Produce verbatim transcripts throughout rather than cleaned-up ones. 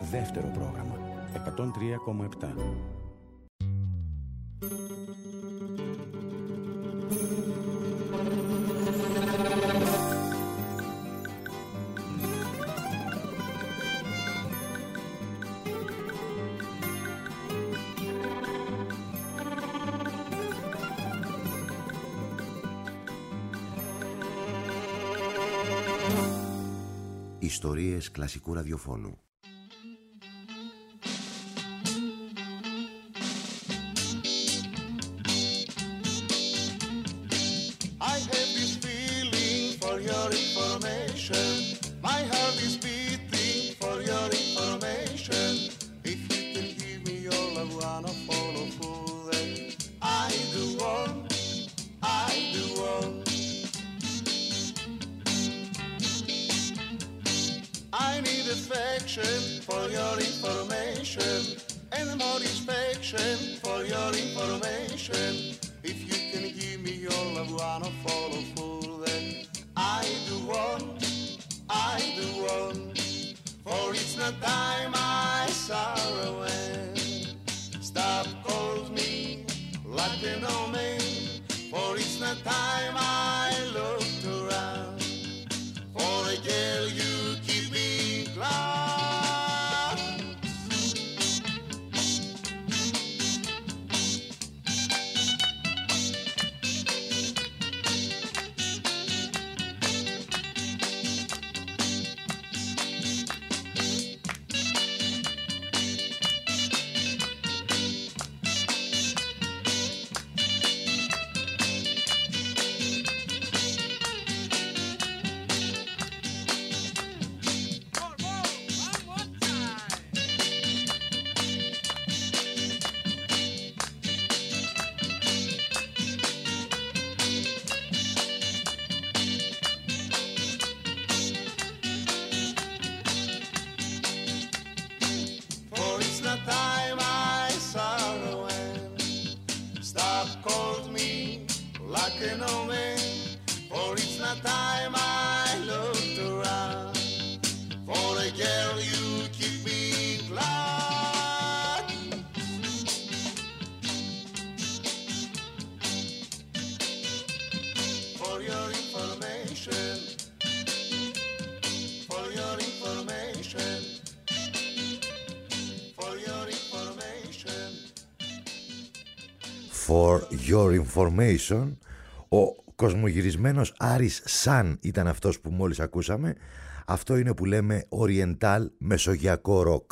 δεύτερο πρόγραμμα, εκατόν τρία κόμμα επτά. Ιστορίες κλασικού ραδιοφώνου. I have this feeling for your information. My heart is beating for your information. If you can give me all I wanna follow through, then I do want, I do want. I need affection for your information, and more inspection for your information. If you can give me all I wanna follow through, then I do want, I do want. For it's not time I sorrow and stop calls me like an old man. For it's not time I looked around for a girl you keep me glad. For your information, ο κοσμογυρισμένος Άρης Σαν ήταν αυτός που μόλις ακούσαμε. Αυτό είναι που λέμε oriental μεσογειακό ροκ.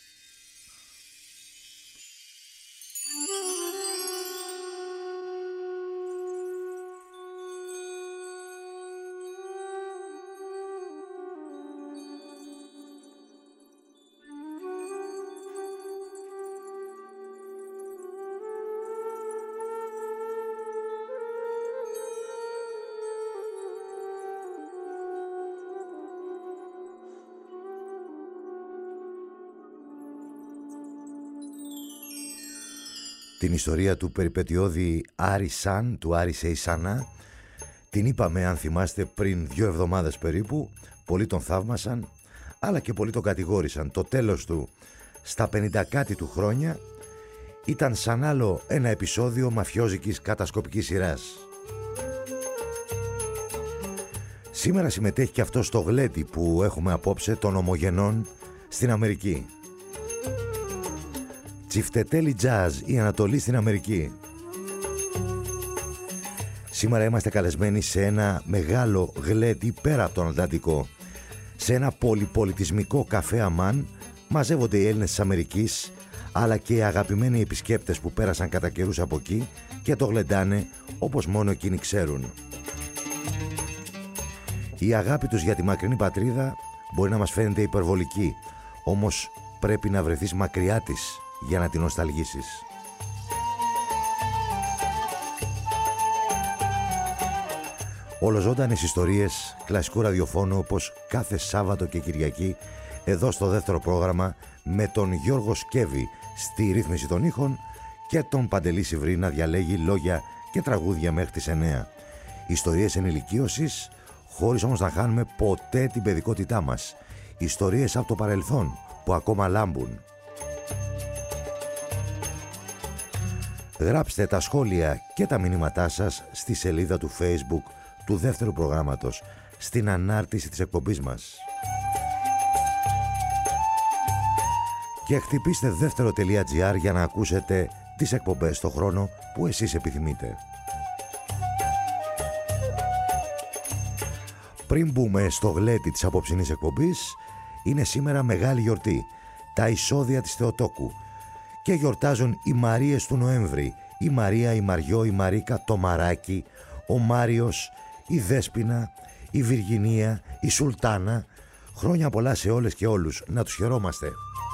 Την ιστορία του περιπετειώδη Άρη Σαν, του Άρη Σεϊσανά, την είπαμε, αν θυμάστε, πριν δύο εβδομάδες περίπου. Πολλοί τον θαύμασαν, αλλά και πολλοί τον κατηγόρησαν. Το τέλος του, στα πενήντα κάτι του χρόνια, ήταν σαν άλλο ένα επεισόδιο μαφιόζικης κατασκοπικής σειράς. Σήμερα συμμετέχει και αυτό στο γλέντι που έχουμε απόψε των ομογενών στην Αμερική. Τσιφτετέλη Jazz, η Ανατολή στην Αμερική. Σήμερα είμαστε καλεσμένοι σε ένα μεγάλο γλέντι πέρα από τον Ατλαντικό. Σε ένα πολυπολιτισμικό καφέ Αμάν μαζεύονται οι Έλληνες της Αμερικής, αλλά και οι αγαπημένοι επισκέπτες που πέρασαν κατά καιρούς από εκεί και το γλεντάνε όπως μόνο εκείνοι ξέρουν. Η αγάπη τους για τη μακρινή πατρίδα μπορεί να μας φαίνεται υπερβολική, όμως πρέπει να βρεθείς μακριά της για να την νοσταλγήσεις. Ολοζώντανες ιστορίες κλασικού ραδιοφώνου, όπως κάθε Σάββατο και Κυριακή εδώ στο δεύτερο πρόγραμμα, με τον Γιώργο Σκέβη στη ρύθμιση των ήχων και τον Παντελή Σιβρή να διαλέγει λόγια και τραγούδια μέχρι τις εννέα. Ιστορίες ενηλικίωσης, χωρίς όμως να χάνουμε ποτέ την παιδικότητά μας. Ιστορίες από το παρελθόν που ακόμα λάμπουν. Γράψτε τα σχόλια και τα μηνύματά σας στη σελίδα του Facebook του δεύτερου προγράμματος, στην ανάρτηση της εκπομπής μας. Και χτυπήστε δεύτερο.gr για να ακούσετε τις εκπομπές στο χρόνο που εσείς επιθυμείτε. Πριν μπούμε στο γλέτι της απόψινής εκπομπής, είναι σήμερα μεγάλη γιορτή, τα εισόδια της Θεοτόκου, και γιορτάζουν οι Μαρίες του Νοέμβρη, η Μαρία, η Μαριό, η Μαρίκα, το Μαράκι, ο Μάριος, η Δέσποινα, η Βιργινία, η Σουλτάνα. Χρόνια πολλά σε όλες και όλους, να τους χαιρόμαστε.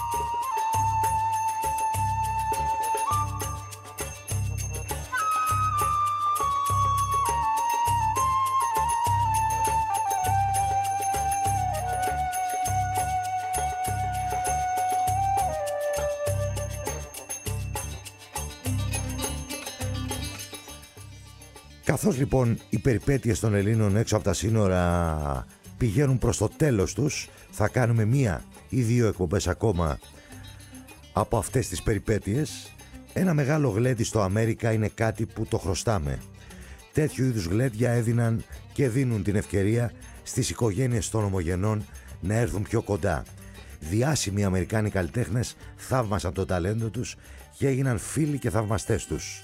Καθώς λοιπόν οι περιπέτειες των Ελλήνων έξω από τα σύνορα πηγαίνουν προς το τέλος τους, θα κάνουμε μία ή δύο εκπομπές ακόμα από αυτές τις περιπέτειες. Ένα μεγάλο γλέντι στο Αμέρικα είναι κάτι που το χρωστάμε. Τέτοιου είδους γλέντια έδιναν και δίνουν την ευκαιρία στις οικογένειες των ομογενών να έρθουν πιο κοντά. Διάσημοι Αμερικάνοι καλλιτέχνες θαύμασαν το ταλέντο τους και έγιναν φίλοι και θαυμαστές τους.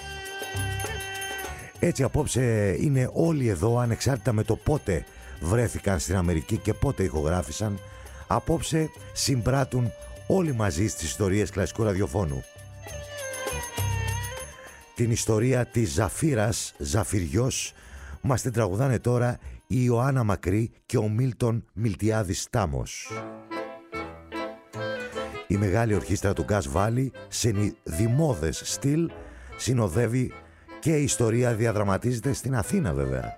Έτσι απόψε είναι όλοι εδώ, ανεξάρτητα με το πότε βρέθηκαν στην Αμερική και πότε ηχογράφησαν. Απόψε συμπράττουν όλοι μαζί στις ιστορίες κλασικού ραδιοφώνου. Την ιστορία της Ζαφύρας, Ζαφυριός, μας την τραγουδάνε τώρα η Ιωάννα Μακρύ και ο Μίλτον Μιλτιάδης Τάμος. Η μεγάλη ορχήστρα του Gas Valley σε δημόδες στυλ συνοδεύει και η ιστορία διαδραματίζεται στην Αθήνα βέβαια.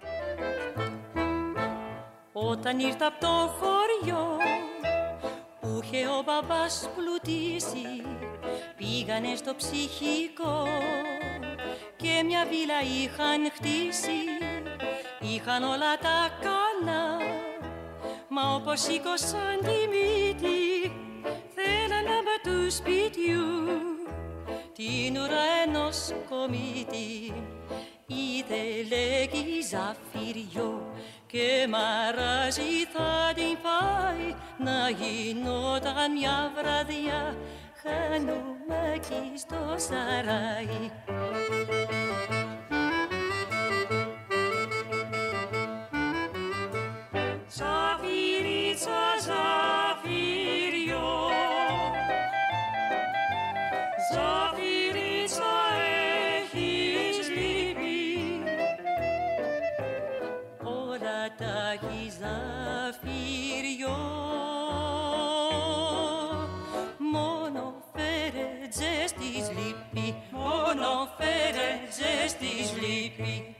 Όταν ήρθα από το χωριό που είχε ο μπαμπάς πλουτίσει, πήγανε στο ψυχικό και μια βίλα είχαν χτίσει. Είχαν όλα τα καλά, μα όπως σήκωσαν τη μύτη θέλανε με του σπιτιού την ουρά ενός κομίτη. Ήθελε κι η Ζαφυριό και μαράζει θα την πάει, να γινόταν μια βραδιά χανουμάκι στο σαράι. Ζαφυρίτσα, Ζαφυριό, Ζαφυρίτσα, έχεις λύπη, όλα τα έχει Ζαφυριό, μόνο φέρετζες της λύπη, μόνο φέρετζες της λύπη.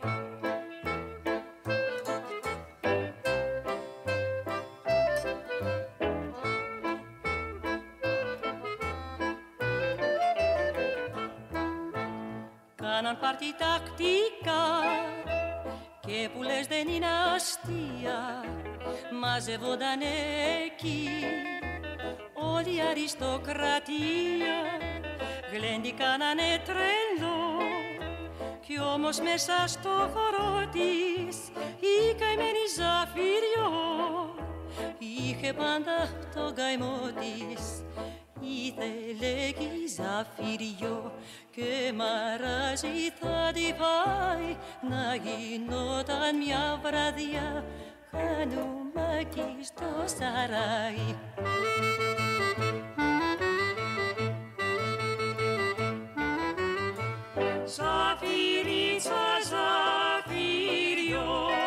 Κάναν πάρτι τακτικά και που λες δεν είναι αστεία, μαζεύονταν εκεί όλη η αριστοκρατία. Γλέντι κάνανε τρελό κι όμως μέσα στο χώρο της η καημένη Ζαφυριό είχε πάντα τον καημό της. Ήθελε κι η Ζαφυριό και μαράζει θα την πάει, να γινόταν μια βραδιά χανουμάκι στο σαράι. Ζαφυρίτσα, Ζαφυριό,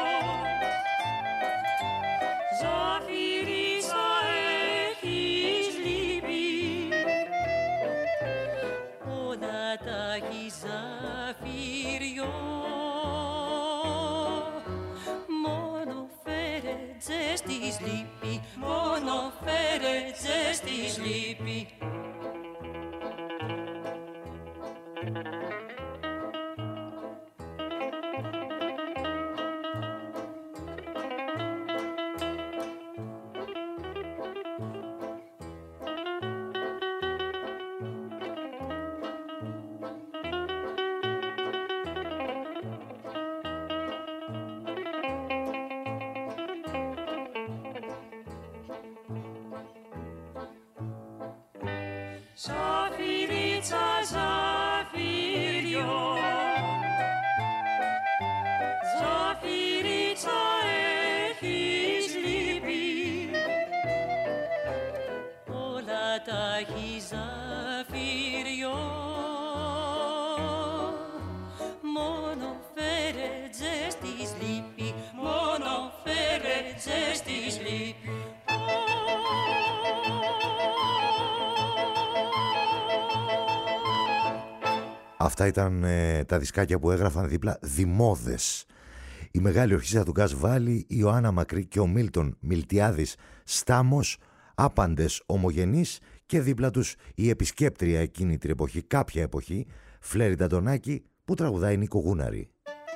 Ζαφυρίτσα, έχεις λύπη, όλα τα έχει Ζαφυριό, μόνο φέρετζες της λύπη, μόνο φέρετζες της λύπη. Αυτά ήταν ε, τα δισκάκια που έγραφαν δίπλα Δημόδες. Η μεγάλη ορχήστρα του Γκάζ Βάλι, η Ιωάννα Μακρύ και ο Μίλτον Μιλτιάδης Στάμος, άπαντες ομογενείς, και δίπλα τους η επισκέπτρια εκείνη την εποχή, κάποια εποχή, Φλέρι Νταντονάκη, που τραγουδάει Νίκο Γούναρη.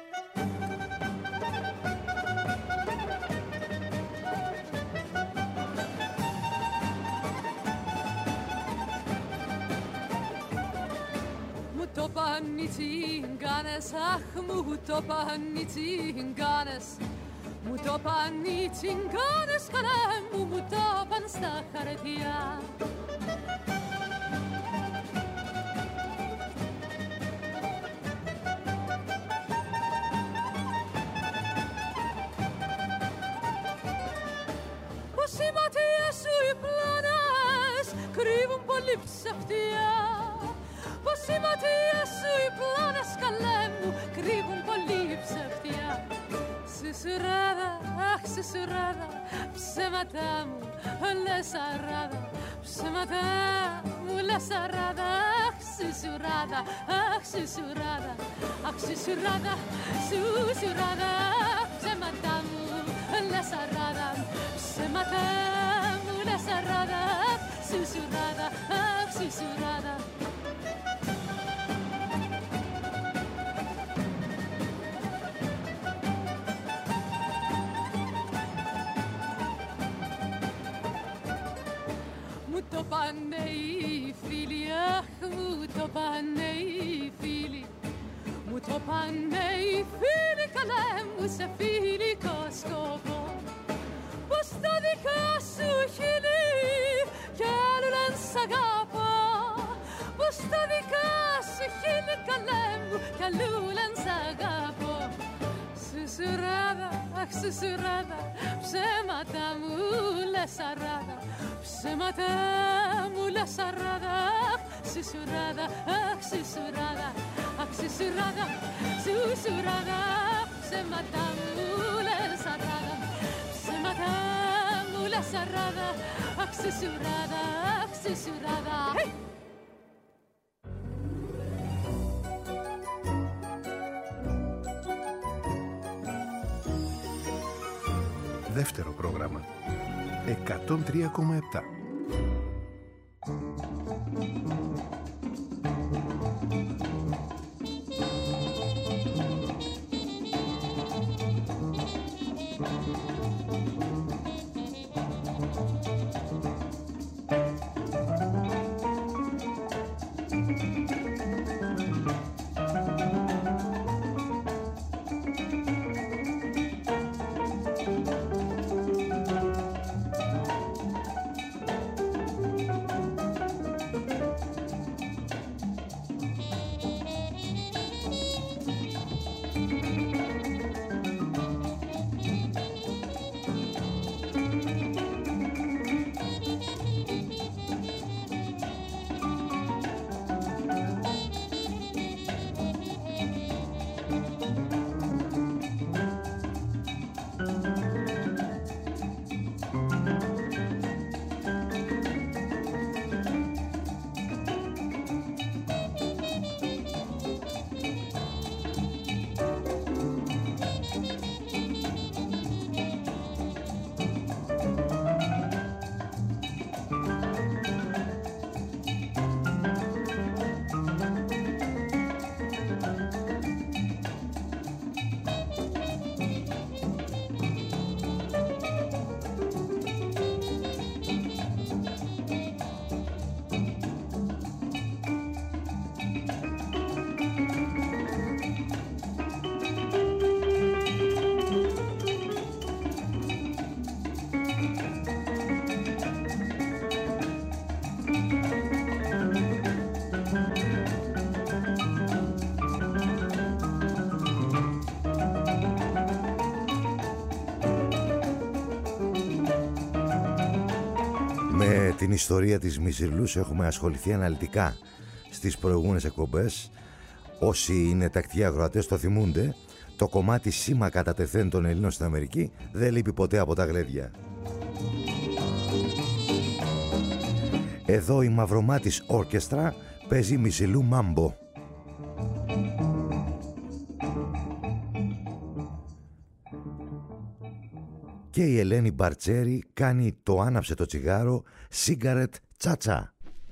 Οι τσιγκάνες, αχ μου το παν οι τσιγκάνες, μου το παν οι τσιγκάνες, καλέ μου, μου το παν στα χαρτιά. Πως οι ματιές σου οι πλάνες κρύβουν πολύ ψευτιά. Πως οι ματιές σου οι πλάνες, καλέ μου, κρύβουν πολύ ψευτιά. Σισουράδα, αχ σισουράδα, ψέματα μου λες αράδα. Ψέματα μου λες αράδα, αχ σισουράδα, αχ σισουράδα. Αχ σισουράδα, σουσουράδα, ψέματα μου λες αράδα. Ψέματα μου λες αράδα, σισουράδα, αχ σισουράδα. Το πάνε οι φίλοι, αχ μου το πάνε οι φίλοι, μου το πάνε οι φίλοι, καλέ μου, σε φιλικό σκοπό. Πως τα δικά σου χείλη κι άλλον σ' αγαπώ. Πως τα δικά σου χείλη, καλέ μου, κι άλλον σ' αγαπώ. Σουσουράδα, αχ σουσουράδα, ψέματα μου λες αράδα. Ψέματα μου λες αράδα, αχ σουσουράδα, αχ σουσουράδα. Αχ σουσουράδα, σουσουράδα, ψέματα μου λες αράδα. Ψέματα μου λες αράδα, αχ σουσουράδα, αχ σουσουράδα. Δεύτερο πρόγραμμα εκατόν τρία κόμμα επτά. Με την ιστορία της Μισιρλούς έχουμε ασχοληθεί αναλυτικά στις προηγούμενες εκπομπές. Όσοι είναι τακτικοί αγροατές το θυμούνται. Το κομμάτι «Σήμα κατά τεθέν των Ελλήνων στην Αμερική» δεν λείπει ποτέ από τα γλέδια. Εδώ η Μαυρομάτης Όρκεστρα παίζει Μισιλού Μάμπο. Και η Ελένη Μπαρτσέρη κάνει το άναψε το τσιγάρο Cigarette Cha-Cha.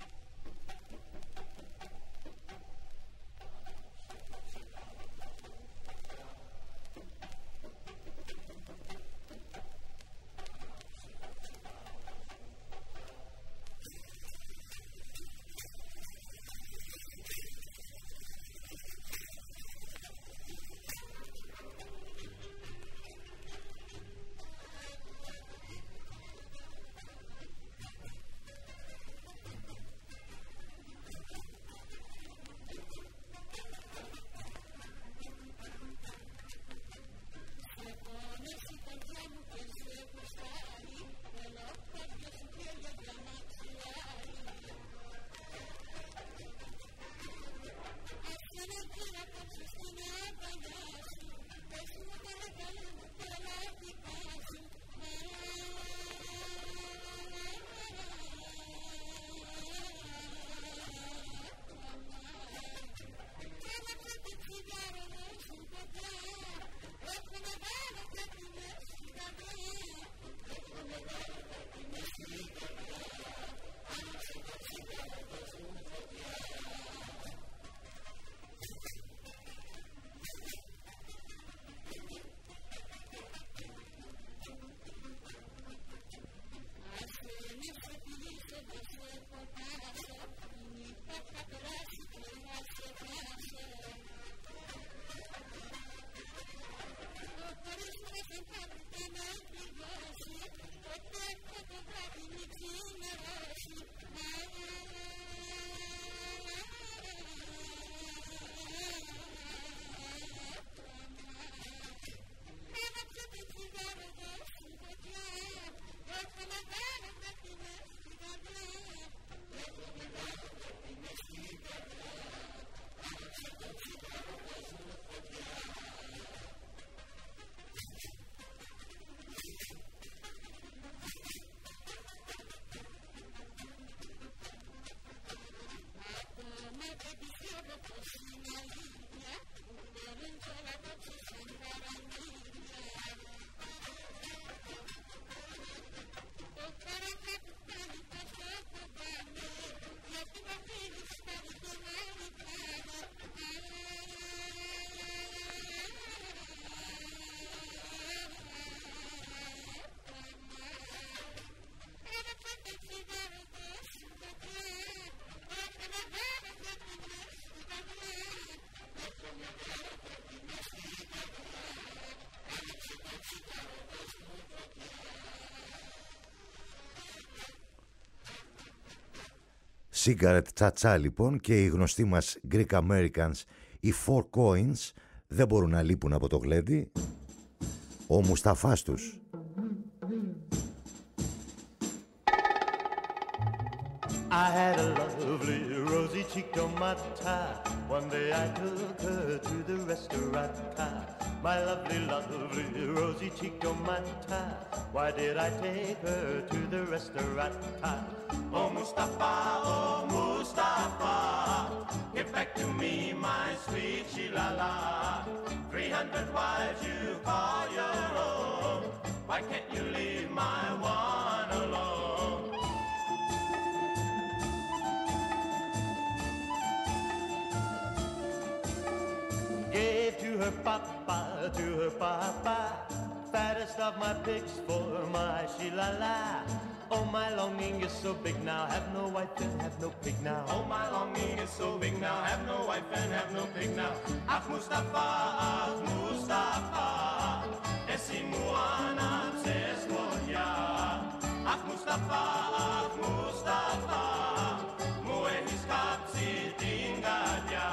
Cigarette Cha-Cha λοιπόν, και οι γνωστοί μας Greek Americans, οι Four Coins, δεν μπορούν να λείπουν από το γλέντι. Ο Μουσταφάς τους. I had a lovely rosy-cheeked tomata. One day I took her to the restaurant. My lovely, lovely rosy-cheeked tomata. Why did I take her to the restaurant? Oh Mustafa, oh Mustafa, give back to me my sweet Shilala. Three hundred wives you call your own. Why can't you leave my one alone? Gave to her papa, to her papa, fattest of my pigs for my Shilala. Oh, my longing is so big now, have no wife and have no pig now. Oh, my longing is so big now, have no wife and have no pig now. Ah, Mustafa, ah, Mustafa, esimu anam sesmoya. Ah, Mustafa, ah, Mustafa, muehis kapsi tingadya.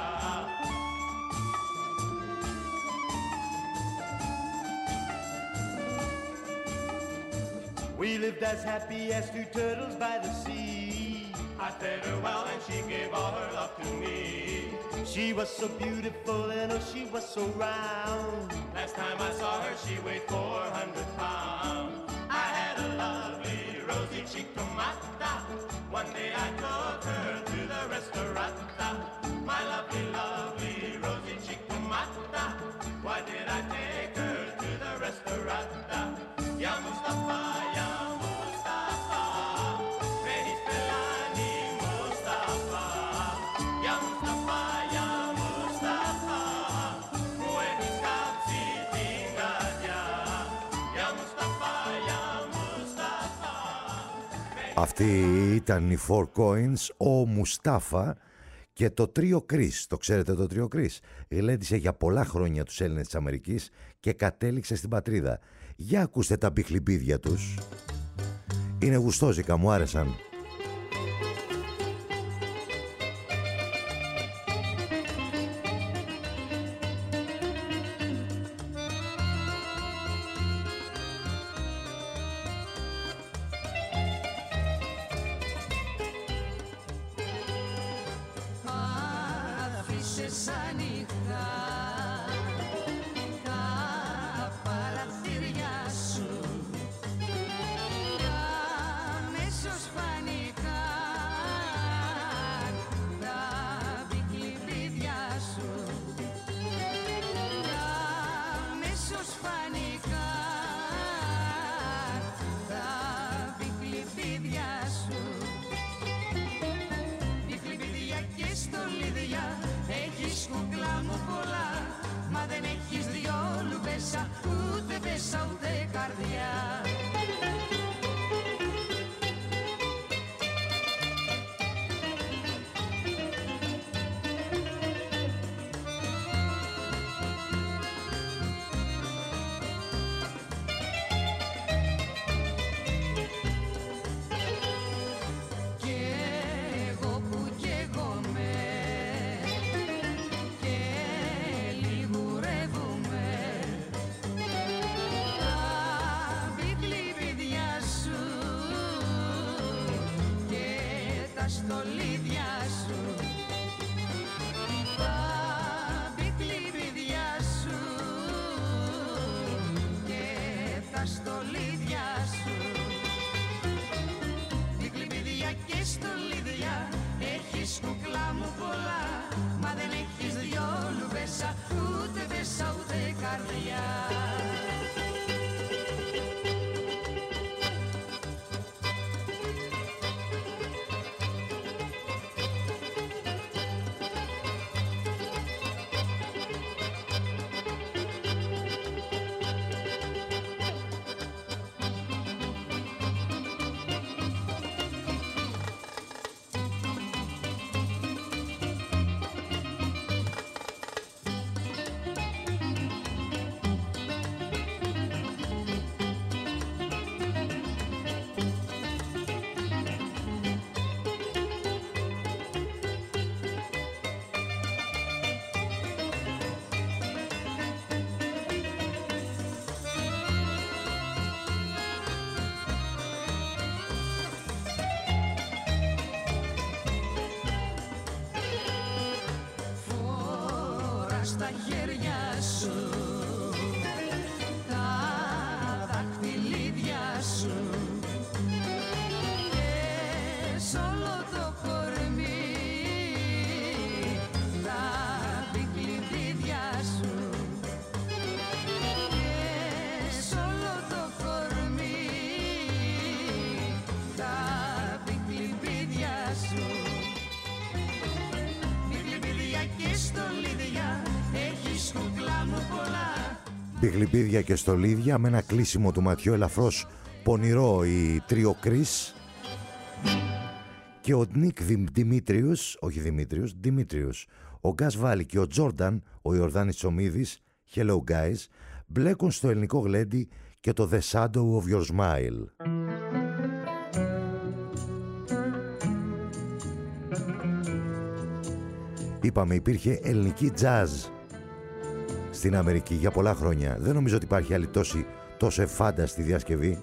We lived as happy as two turtles by the sea. I fed her well and she gave all her love to me. She was so beautiful and oh, she was so round. Last time I saw her she weighed four hundred pounds. I had a lovely rosy-cheeked tomata. One day I took her to the restaurant. My lovely, lovely rosy-cheeked tomata. Why did I take her to the restaurant? Yeah, Αυτοί ήταν οι Four Coins, ο Μουστάφα και το τρίο Κρίς. Το ξέρετε το τρίο Κρίς? Γλέντισε για πολλά χρόνια τους Έλληνες της Αμερικής και κατέληξε στην πατρίδα. Για ακούστε τα μπιχλιμπίδια τους. Είναι γουστόζικα, μου άρεσαν. Στα χέρια σου τα δαχτυλίδια σου και σ' όλο το κορμί τα μπικλιβίδια σου και σ' όλο το κορμί τα μπικλιβίδια σου, μπικλιβίδια και στολίδια. Πιχλιπίδια και στολίδια με ένα κλείσιμο του ματιού ελαφρώς πονηρό η τρίο Κρίς και ο Νίκ Δημήτριους, όχι Δημήτριους, Δημήτριους, ο Γκάς Βάλι και ο Τζόρνταν, ο Ιορδάνης Τσομίδης, Hello Guys, μπλέκουν στο ελληνικό γλέντι και το The Shadow of Your Smile. Είπαμε, υπήρχε ελληνική jazz στην Αμερική για πολλά χρόνια. Δεν νομίζω ότι υπάρχει άλλη τόση, τόσο εφάνταστη διασκευή.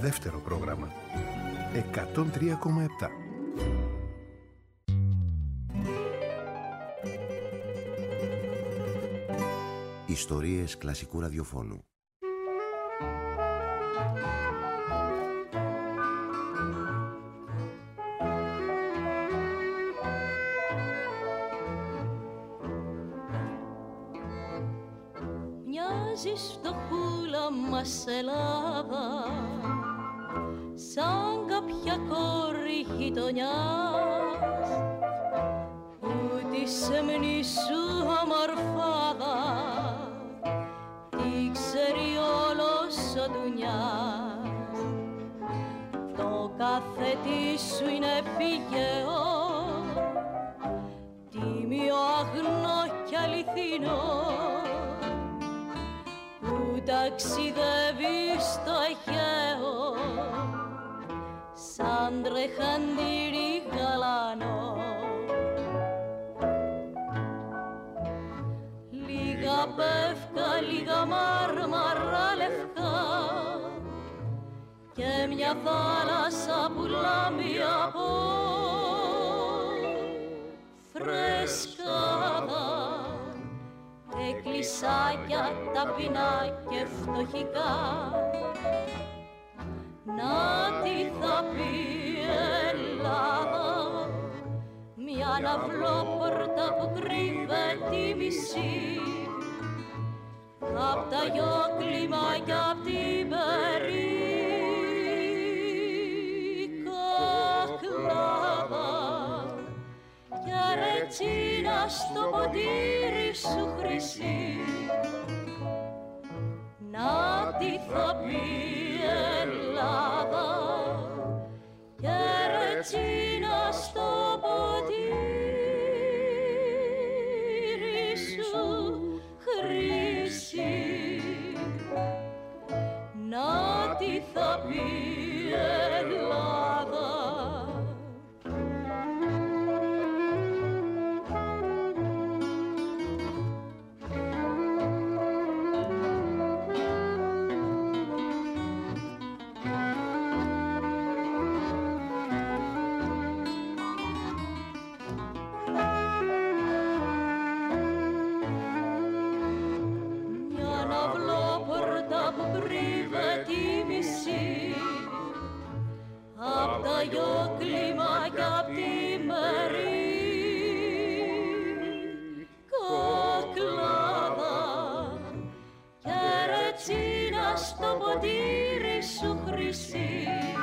Δεύτερο πρόγραμμα. εκατόν τρία κόμμα επτά. Ιστορίες κλασικού ραδιοφώνου. Μοιάζεις φτωχούλα μας Ελλάδα, σαν κάποια κόρη γειτονιάς, που τη σεμνή σου αμορφάδα τι ξέρει όλος ο ντουνιάς. Το καθετί σου είναι πηγαίο, τίμιο, αγνό κι αληθινό, που ταξιδεύει στο Αιγαίο σαν τρεχαντήρι γαλανό. Λίγα πεύκα, λίγα μάρμαρα λευκά και μια θάλασσα που λάμπει από φρεσκάδα. Εκκλησάκια ταπεινά και φτωχικά, να τι θα πει Ελλάδα, μια ναυλόπορτα που κρύβεται μισή απ' τα γιόκλιμα κι απ' την περικακλάδα. Κι αρετσίνα στο ποτήρι σου χρυσή, να τι θα πει Ελλάδα, κι αρετσίνα στο ποτήρι σου χρυσή, να τι θα πει Ελλάδα. Απ' τα γιόκλιμα κι απ' την περικακλάδα, κι αρετσίνα στο ποτήρι σου χρυσή,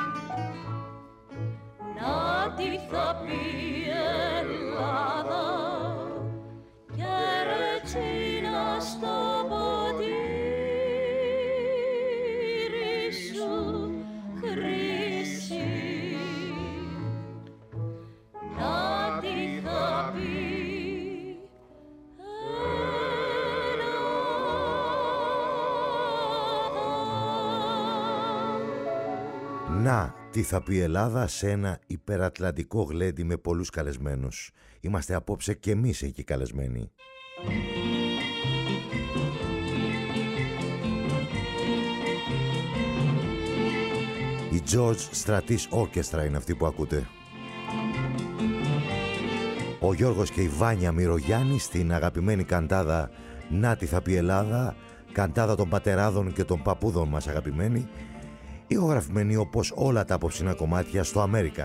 να τι θα πει Ελλάδα, κι αρετσίνα στο ποτήρι σου χρυσή, να τι θα πει Να, τι θα πει Ελλάδα σε ένα υπερατλαντικό γλέντι με πολλούς καλεσμένους. Είμαστε απόψε και εμείς εκεί καλεσμένοι. Η George Stratis Orchestra είναι αυτή που ακούτε. Ο Γιώργος και η Βάνια Μυρογιάννη στην αγαπημένη καντάδα «Να τι θα πει Ελλάδα», καντάδα των πατεράδων και των παππούδων μας αγαπημένη, ηχογραφημένη όπως όλα τα απόψινα κομμάτια στο Αμέρικα.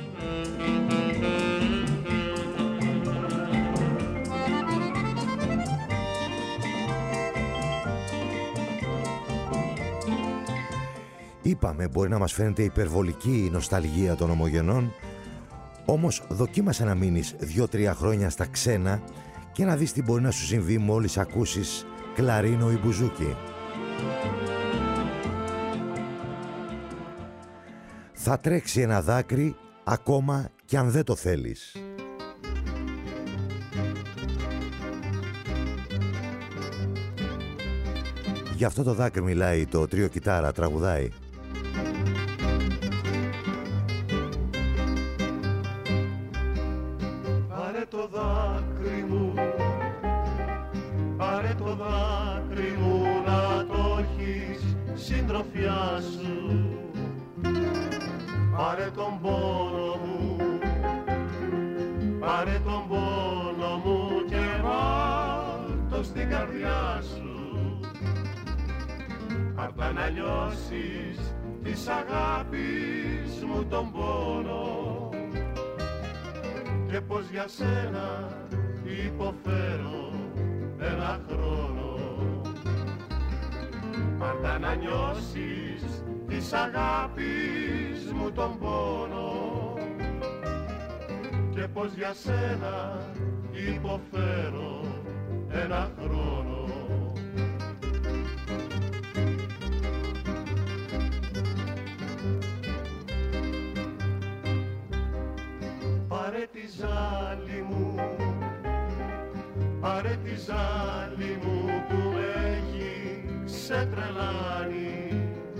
Είπαμε, μπορεί να μας φαίνεται υπερβολική η νοσταλγία των ομογενών, όμως δοκίμασε να μείνεις δύο-τρία χρόνια στα ξένα και να δεις τι μπορεί να σου συμβεί μόλις ακούσεις κλαρίνο ή μπουζούκι. Θα τρέξει ένα δάκρυ ακόμα κι αν δεν το θέλεις. Γι' αυτό το δάκρυ μιλάει το τρίο κιτάρα, τραγουδάει. Πάρε το δάκρυ μου, πάρε το δάκρυ μου, να το έχεις συντροφιά σου, Πάρε τον πόνο μου, πάρε τον πόνο μου και βάλ' το στην καρδιά σου. Πάρ' τα να λιώσεις της αγάπης μου τον πόνο και πως για σένα υποφέρω ένα χρόνο. Πάρ' τα να νιώσεις της αγάπης μου τον πόνο και πως για σένα υποφέρω ένα χρόνο. Πάρε τη ζάλη μου, πάρε τη ζάλη μου που με έχει ξετρελάνει.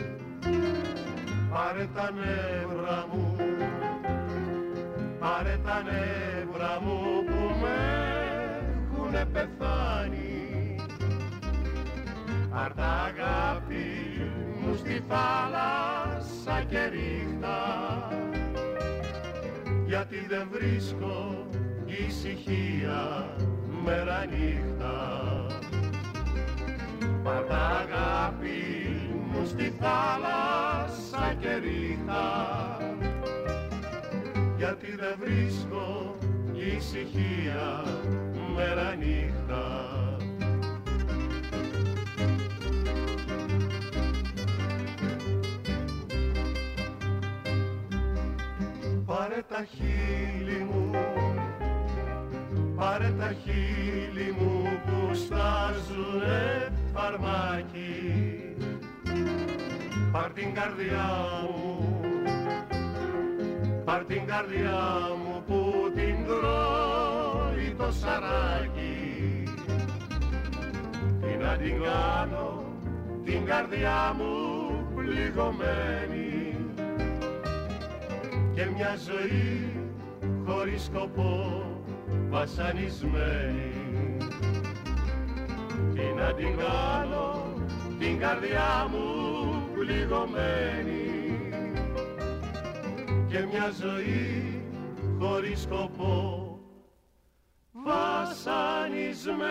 Πάρε τα νεύρα μου, πάρε τα νεύρα μου που με έχουνε πεθάνει. Πάρ' τα αγάπη μου στη θάλασσα και ρίχτα, γιατί δεν βρίσκω ησυχία μέρα νύχτα. Πάρ' τα αγάπη μου στη θάλασσα και ρίχτα, γιατί δεν βρίσκω ησυχία μέρα νύχτα. Πάρε τα χείλη μου, πάρε τα χείλη μου που στάζουνε φαρμάκι. Πάρ' την καρδιά μου, πάρ' την καρδιά μου που την τρώει το σαράκι. Τι να την κάνω την καρδιά μου πληγωμένη και μια ζωή χωρίς σκοπό βασανισμένη. Τι να την κάνω την καρδιά μου πληγωμένη και μια ζωή χωρίς σκοπό βασανισμένη.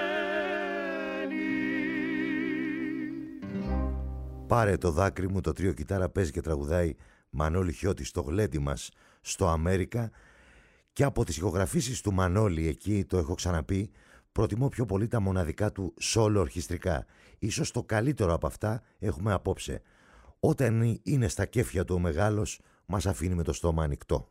Πάρε το δάκρυ μου, το τρίο κιθάρα παίζει και τραγουδάει Μανώλη Χιώτη στο γλέντι μας στο Αμέρικα. Και από τις ηχογραφήσεις του Μανώλη, εκεί το έχω ξαναπεί, προτιμώ πιο πολύ τα μοναδικά του σόλο ορχιστρικά. Ίσως το καλύτερο από αυτά έχουμε απόψε. Όταν είναι στα κέφια του ο μεγάλος, μας αφήνει με το στόμα ανοιχτό.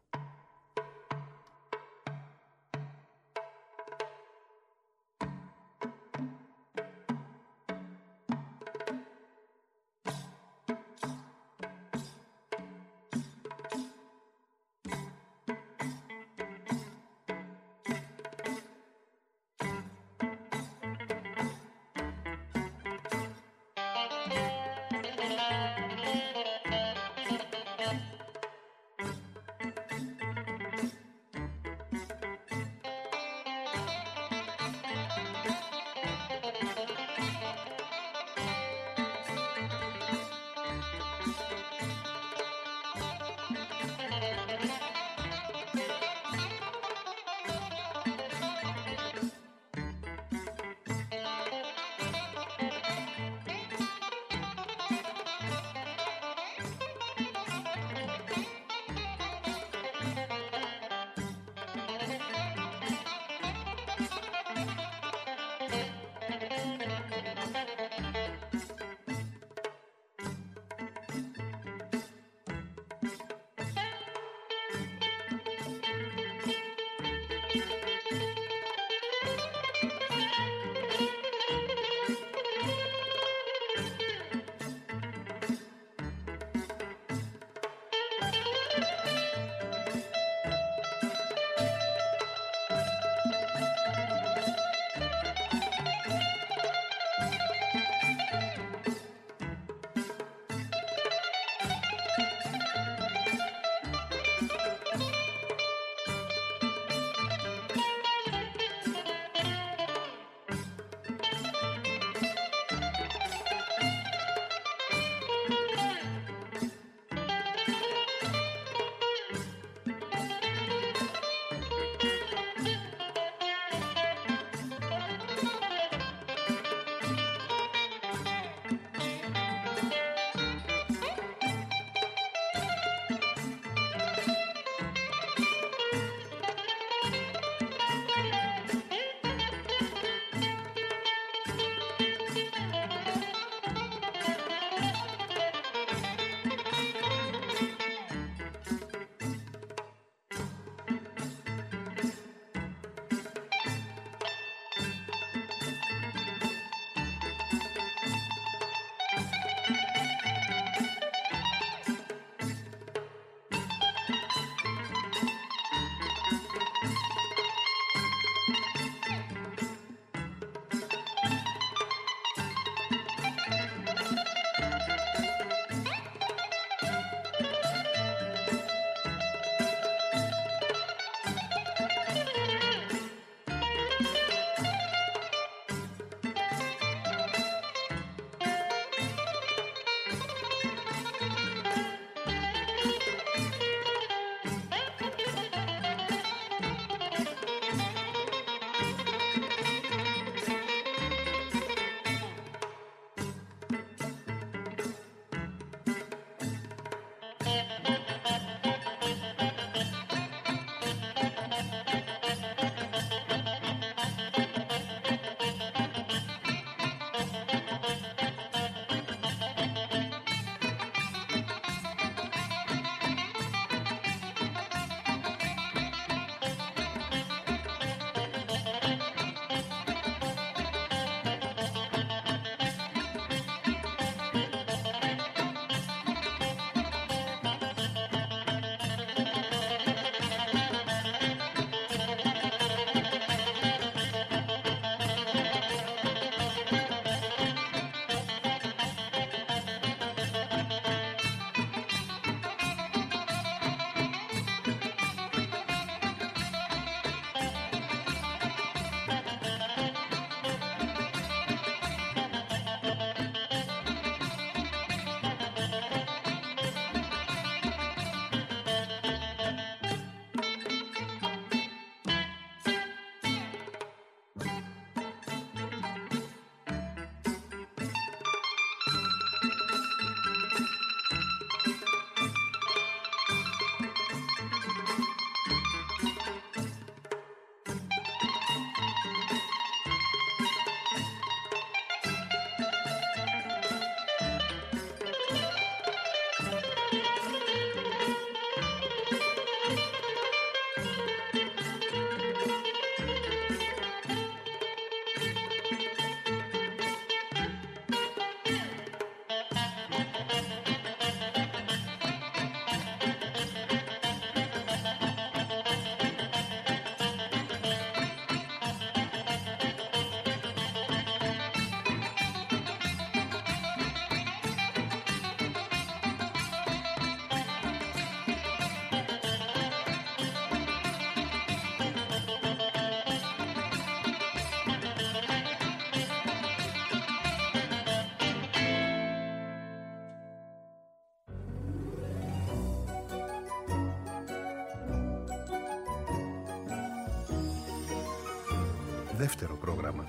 Δεύτερο πρόγραμμα.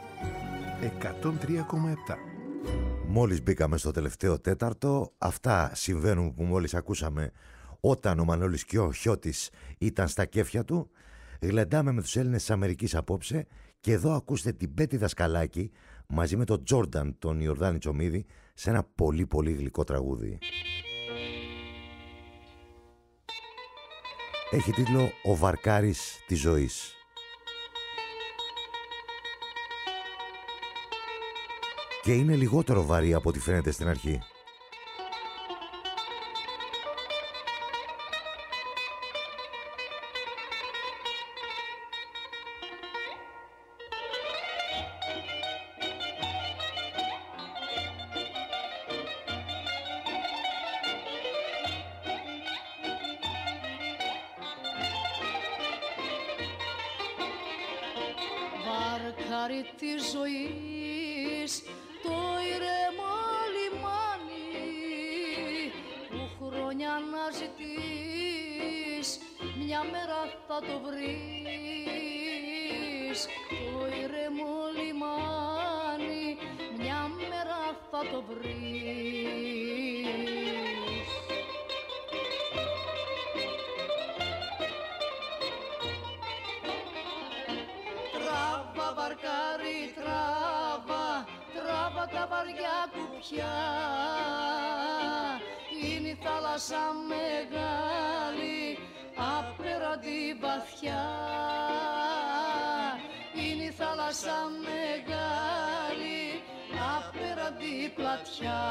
εκατόν τρία κόμμα επτά. Μόλις μπήκαμε στο τελευταίο τέταρτο, αυτά συμβαίνουν που μόλις ακούσαμε όταν ο Μανώλης και ο Χιώτης ήταν στα κέφια του. Γλεντάμε με τους Έλληνες της Αμερικής απόψε και εδώ ακούστε την Πέτη Δασκαλάκη μαζί με τον Τζόρνταν, τον Ιορδάνη Τσομίδη, σε ένα πολύ πολύ γλυκό τραγούδι. Έχει τίτλο «Ο Βαρκάρης της Ζωής». Και είναι λιγότερο βαρύ από ό,τι φαίνεται στην αρχή. Βαρκάρι της ζωής, το ήρεμο λιμάνι που χρόνια να ζητείς, μια μέρα θα το βρεις. Το ήρεμο λιμάνι, μια μέρα θα το βρεις. Τράβα βαρκάρι, τράβα, τράβα τα βαριά κουπιά. Είναι η θάλασσα μεγάλη, απέραντη βαθιά. Είναι η θάλασσα μεγάλη, απέραντη πλατιά.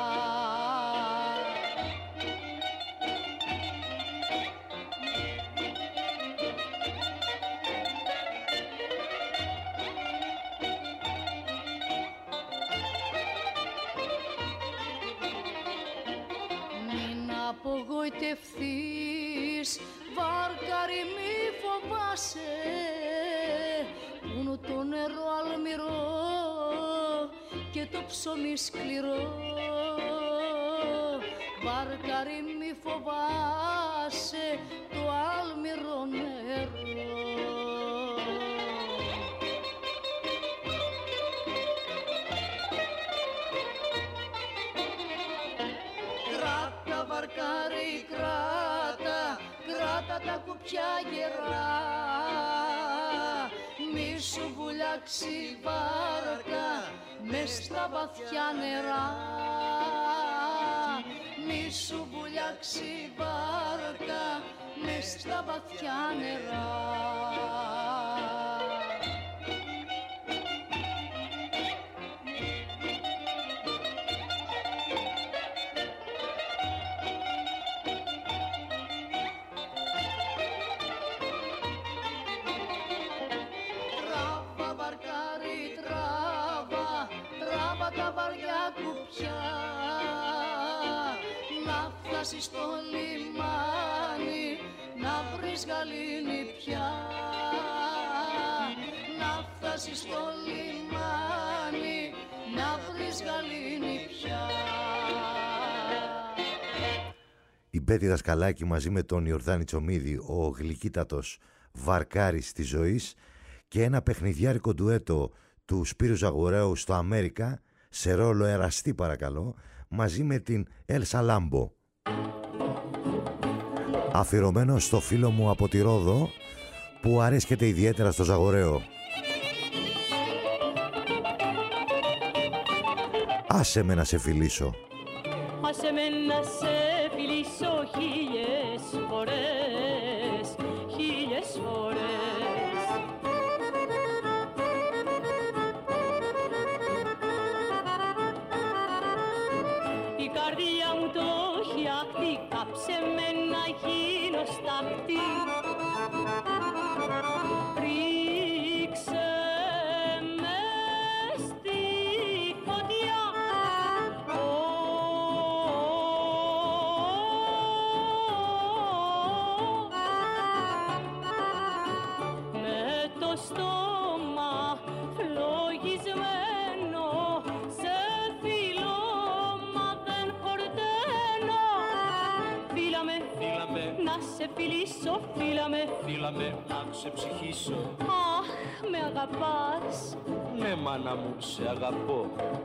Απογοητευθείς, βάρκαρι μη φοβάσαι, πούνου το νερό αλμυρό και το ψωμί σκληρό. Βάρκαρι μη φοβάσαι το αλμυρό νερό. Βαρκάρι, τα κουπιά γερά, μη σου βουλιάξει βάρκα μες στα βαθιά νερά, μη σου βουλιάξει βάρκα μες στα βαθιά νερά. Τα βαριά κουπιά να φτάσεις στο λιμάνι, να βρεις γαλήνη πια, να φτάσεις στο λιμάνι, να βρεις γαλήνη πια. Η Μπέτη Δασκαλάκη μαζί με τον Ιορδάνη Τσομίδη, ο γλυκύτατος βαρκάρης της ζωής, και ένα παιχνιδιάρικο ντουέτο του Σπύρου Ζαγοραίου στο Αμέρικα, σε ρόλο εραστή παρακαλώ, μαζί με την Έλσα Λάμπο. Αφιερωμένο στο φίλο μου από τη Ρόδο που αρέσκεται ιδιαίτερα στο Ζαγοραίο. Άσε με να σε φιλήσω. Άσε με να σε φιλήσω χίλιες φορές, χίλιες φορές. Η καρδιά μου το έχει αχτεί, κάψε με να γίνω σταχτή. Ρίξε με στη φωτιά. Με το στόμα φλογισμένο σε φιλώ, μα δεν χορταίνω. Φίλαμε, φίλαμε, να σε φιλήσω, φίλαμε, φίλαμε, να ξεψυχήσω. Αχ, με αγαπάς. Ναι, μάνα μου, σε αγαπώ.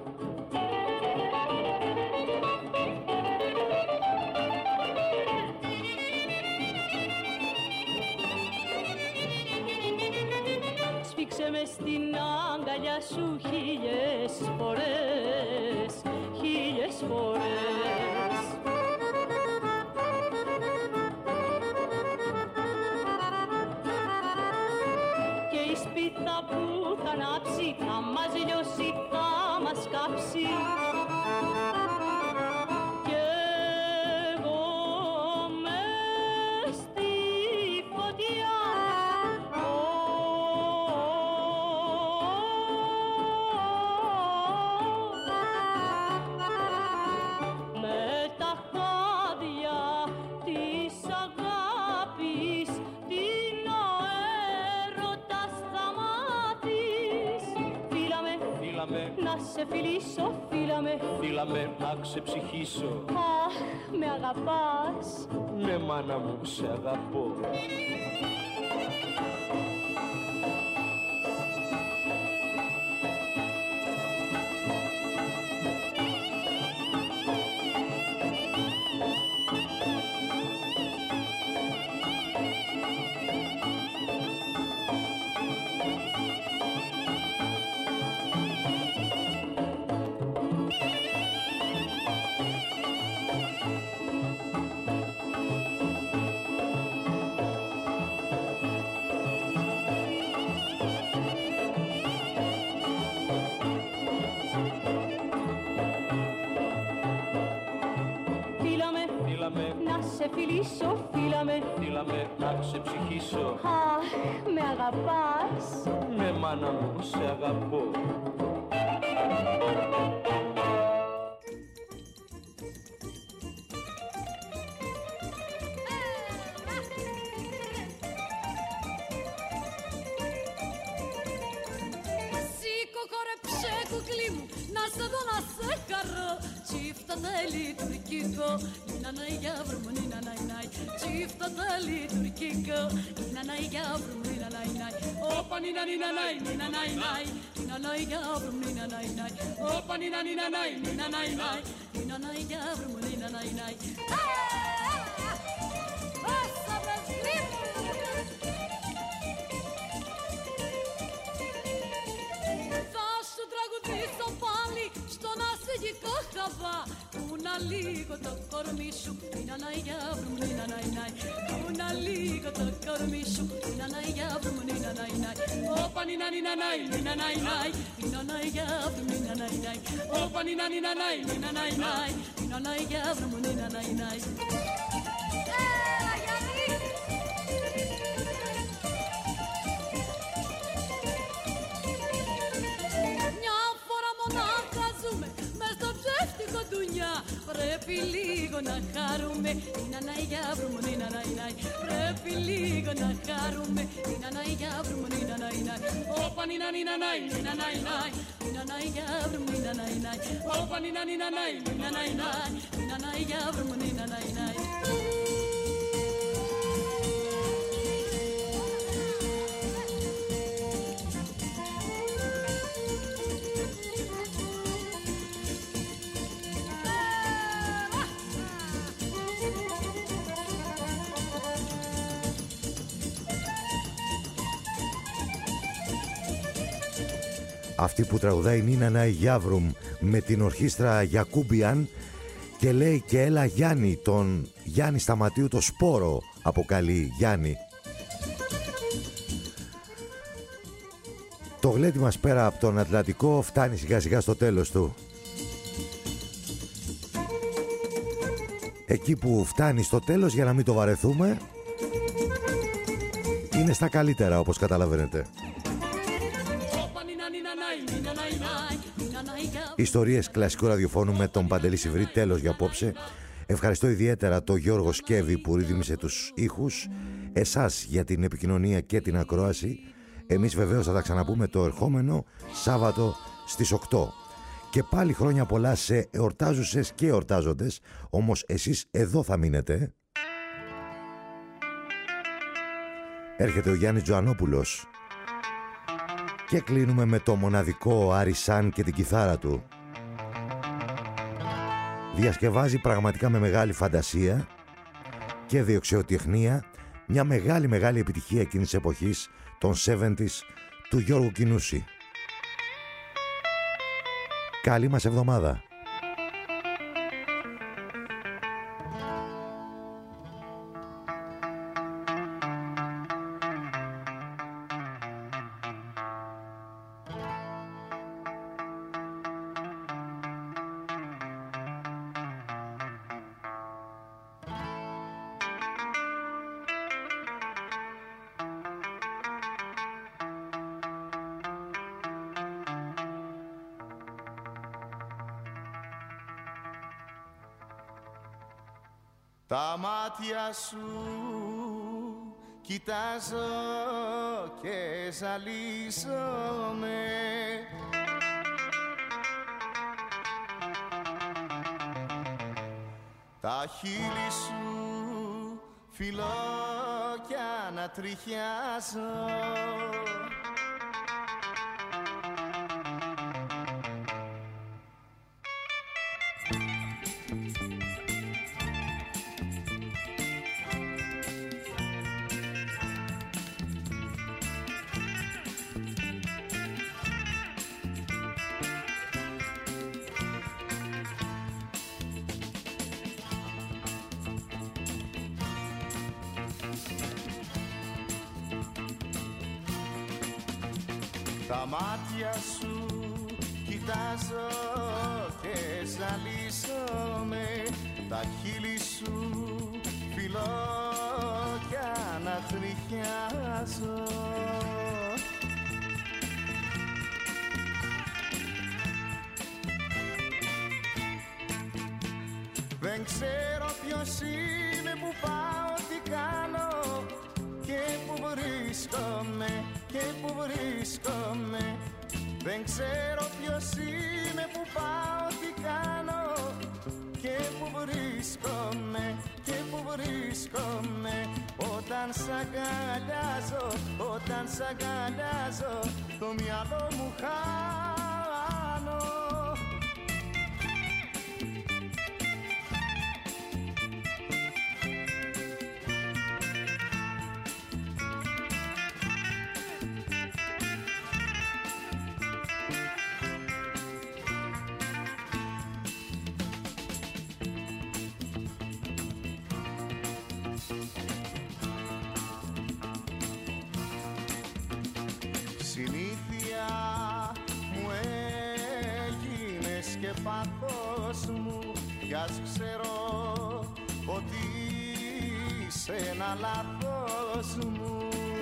Σφίξε με στην αγκαλιά σου χίλιες φορές, χίλιες φορές. Και η σπίθα που θα ανάψει, θα μας λιώσει, θα μας κάψει. Κι εγώ μες στη φωτιά. Με τα χάδια της αγάπης, την ο έρωτας θα μάθεις. Φίλαμε, Φίλαμε, να σε φιλήσω, φίλαμε. φίλαμε, να ξεψυχήσω. Αχ, με αγαπάς. Ναι, μάνα μου, σε αγαπώ. Να σε φιλήσω, φίλαμε. Φίλαμε, να ξεψυχήσω. Αχ, με αγαπάς. Ναι, μάνα μου, σε αγαπώ. Σήκω κορεψέ κουκλί μου, να σε δω να σε χαρώ. Τσίφτα τέλει τουρκικό, νίνα ναϊ γιαύρου μου, νίνα ναϊ ναϊ. Τσίφτα τέλει τουρκικό, νίνα ναϊ γιαύρου μου, νίνα ναϊ ναϊ. Όπα νίνα νίνα ναϊ, νίνα ναϊ ναϊ. Νίνα ναϊ γιαύρου μου, νίνα ναϊ ναϊ. Όπα νίνα νίνα ναϊ, νίνα ναϊ ναϊ. Νίνα ναϊ γιαύρου μου, νίνα ναϊ ναϊ. Όσα με σβήμα. λίγο το κορμί σου, νίνα νάι γιαύρου μου, νίνα νάι νάι. Κούνα λίγο το κορμί σου, νίνα νάι γιαύρου μου, νίνα νάι νάι. Όπα νίνα νίνα νάι, νίνα νάι νάι. Νίνα νάι γιαύρου μου, νίνα νάι νάι. Όπα νίνα νίνα νάι, νίνα νάι νάι. Νίνα νάι γιαύρου μου, νίνα νάι νάι. Πρέπει λίγο να χαρούμε, νίνα νάι γιαύρου μου, νίνα νάι νάι. Πρέπει λίγο να χαρούμε, νίνα νάι γιαύρου μου, νίνα νάι νάι. Όπα νίνα νίνα νάι, νίνα νάι νάι. Νίνα νάι γιαύρου μου, νίνα νάι νάι. Όπα νίνα νίνα νάι, νίνα νάι νάι. Νίνα νάι γιαύρου μου, νίνα νάι νάι. Αυτή που τραγουδάει Νίνα Νάι Γιάβρουμ με την ορχήστρα Γιακούμπιαν και λέει και έλα Γιάννη, τον Γιάννη Σταματίου το Σπόρο αποκαλεί Γιάννη. Το γλέντι μας πέρα από τον Ατλαντικό φτάνει σιγά σιγά στο τέλος του. Εκεί που φτάνει στο τέλος, για να μην το βαρεθούμε, είναι στα καλύτερα, όπως καταλαβαίνετε. Ιστορίες κλασικού ραδιοφώνου με τον Παντελή Σιβρή, τέλος για απόψε. Ευχαριστώ ιδιαίτερα τον Γιώργο Σκέβη που ρύθμισε τους ήχους, εσάς για την επικοινωνία και την ακρόαση. Εμείς βεβαίως θα τα ξαναπούμε το ερχόμενο Σάββατο στις οκτώ. Και πάλι χρόνια πολλά σε εορτάζουσες και εορτάζοντες, όμως εσείς εδώ θα μείνετε. Έρχεται ο Γιάννης Τζοανόπουλος και κλείνουμε με το μοναδικό Άρη Σαν και την κιθάρα του. Διασκευάζει πραγματικά με μεγάλη φαντασία και δεξιοτεχνία μια μεγάλη μεγάλη επιτυχία εκείνης της εποχής των εβδομήντα του Γιώργου Κινούση. Καλή μας εβδομάδα. Τα μάτια σου κοιτάζω και ζαλίζομαι. Τα χείλη σου φιλώ κι ανατριχιάζω. Τα μάτια σου κοιτάζω και ζαλίζομαι. Τα χείλη σου φιλώ κι ανατριχιάζω. Δεν ξέρω ποιος είμαι, που πάω, τι κάνω και που βρίσκομαι, και που βρίσκομαι. Δεν ξέρω ποιος είμαι, που πάω, τι κάνω και που βρίσκομαι, και που βρίσκομαι. Όταν σ' αγκαλιάζω, όταν σ' αγκαλιάζω, το μυαλό μου χάνω. πάθος μου κι ας ξέρω ότι είσαι ένα λάθος μου.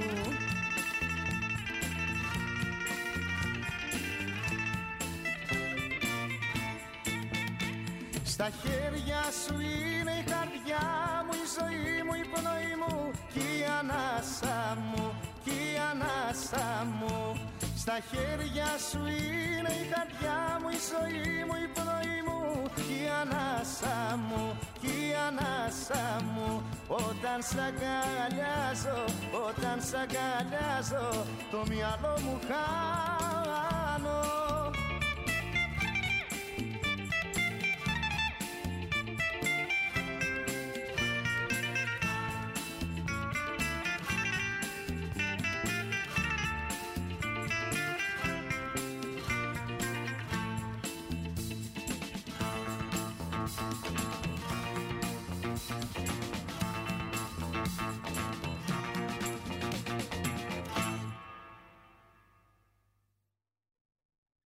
Στα χέρια σου είναι η καρδιά μου, η ζωή μου, η πνοή μου κι η ανάσα μου, κι η ανάσα μου. Στα χέρια σου είναι η καρδιά μου, η ζωή μου, η πνοή μου κι η ανάσα μου, κι η ανάσα μου. Όταν σ' αγκαλιάζω, όταν σ' αγκαλιάζω, το μυαλό μου χάνει